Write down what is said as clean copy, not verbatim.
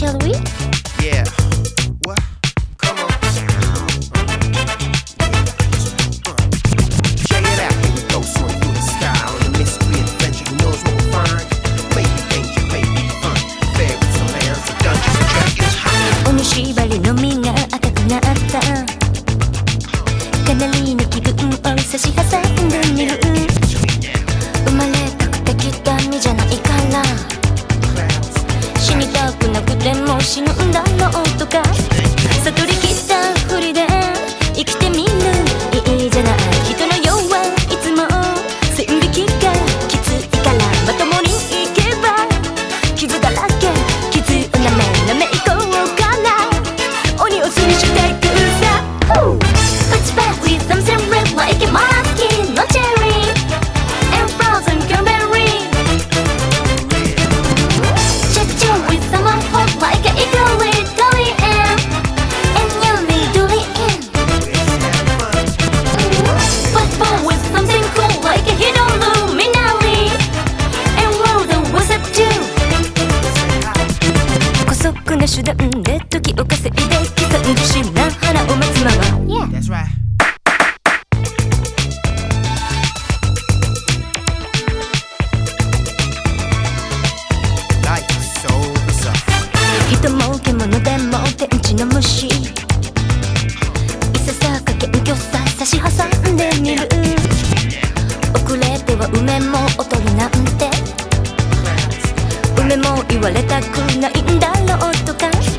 shall we? Yeah. What? Come on. Check it out. Here we go. Soaring through the sky on a mystery adventure. Who knows what we'll find? Maybe danger, maybe fun. Fairies, some lands, some dungeons, and dragons. 鬼縛りの実が赤くなったかなりの気分を差し挟んでみる生まれたくてきた身じゃないから死にたくなくても死ぬんだろうとか悟りきったふりで生きてみるいいじゃない人の世はいつも線引きがきついからまともにいけば傷だらけ傷をなめなめいこうかな鬼をすりしていくさ What's bad with something red like my skin no cherry and frozen cranberry Cha-cha with someone hot like an eagle Italian and yummy durian Football with something cool like a hidden luminary and world of wizard too 姑息な手段で時を稼いで刻んでしまう花を待つまま Yeah That's right. Life is so bizarre. 人も獣でも天地の虫いささか謙虚さ差し挟んでみる遅れては梅も劣るなんて梅も言われたくないんだろうとか